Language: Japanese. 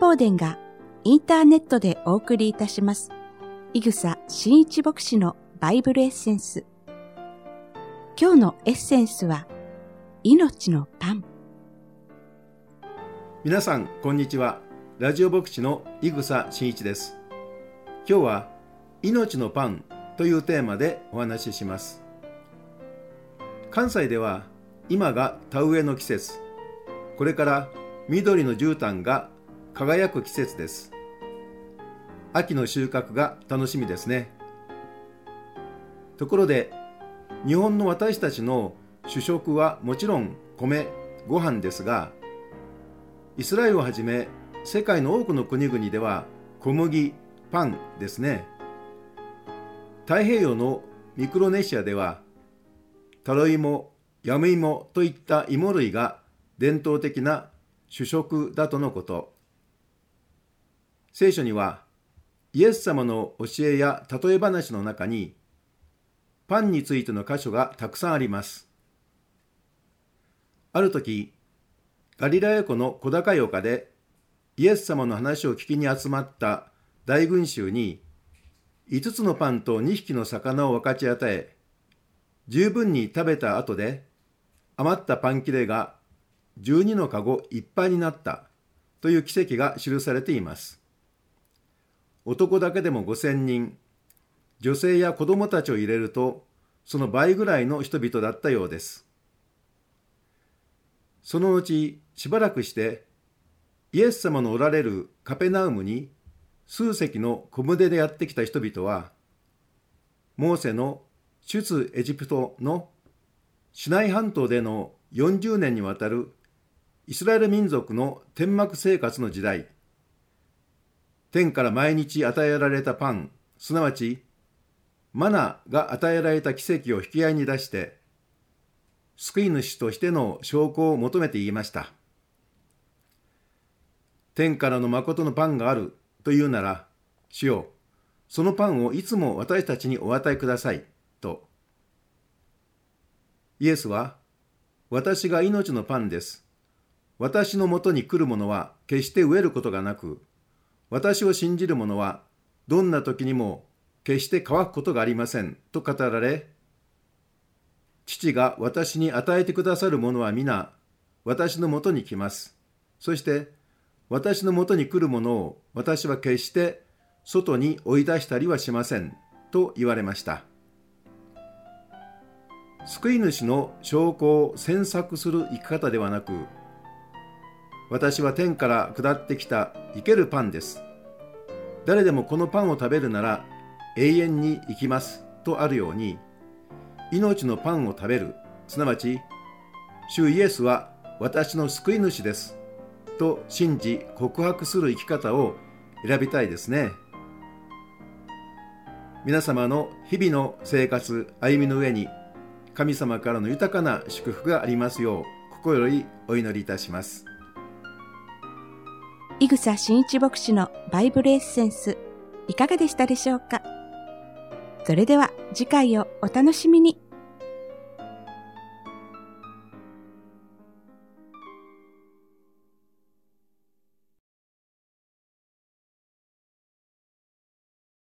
法殿がインターネットでお送りいたします。伊草真一牧師のバイブルエッセンス。今日のエッセンスは、命のパン。 皆さん、こんにちは。ラジオ牧師の伊草真一です。今日は、命のパンというテーマでお話しします。関西では、今が田植えの季節。これから緑の絨毯が輝く季節です。秋の収穫が楽しみですね。ところで、日本の私たちの主食はもちろん米、ご飯ですが、イスラエルをはじめ世界の多くの国々では小麦、パンですね。太平洋のミクロネシアではタロイモ、ヤムイモといった芋類が伝統的な主食だとのこと。聖書にはイエス様の教えや例え話の中にパンについての箇所がたくさんあります。ある時、ガリラヤ湖の小高い丘でイエス様の話を聞きに集まった大群衆に5つのパンと2匹の魚を分かち与え、十分に食べた後で余ったパン切れが12のかごいっぱいになったという奇跡が記されています。男だけでも5000人、女性や子供たちを入れるとその倍ぐらいの人々だったようです。その後しばらくしてイエス様のおられるカペナウムに数隻の小舟でやってきた人々は、モーセの出エジプトのシナイ半島での40年にわたるイスラエル民族の天幕生活の時代、天から毎日与えられたパン、すなわちマナが与えられた奇跡を引き合いに出して、救い主としての証拠を求めて言いました。天からの誠のパンがあるというなら、主よ、そのパンをいつも私たちにお与えください、と。イエスは、私が命のパンです。私のもとに来る者は決して飢えることがなく、私を信じる者はどんな時にも決して乾くことがありません、と語られ、父が私に与えてくださる者は皆、私のもとに来ます。そして、私のもとに来る者を私は決して外に追い出したりはしません、と言われました。救い主の証拠を詮索する生き方ではなく、私は天から下ってきた生けるパンです。誰でもこのパンを食べるなら永遠に生きますとあるように、命のパンを食べる、すなわち、主イエスは私の救い主ですと信じ告白する生き方を選びたいですね。皆様の日々の生活、歩みの上に神様からの豊かな祝福がありますよう心よりお祈りいたします。 伊草真一牧師のバイブルエッセンス、いかがでしたでしょうか。それでは次回をお楽しみに。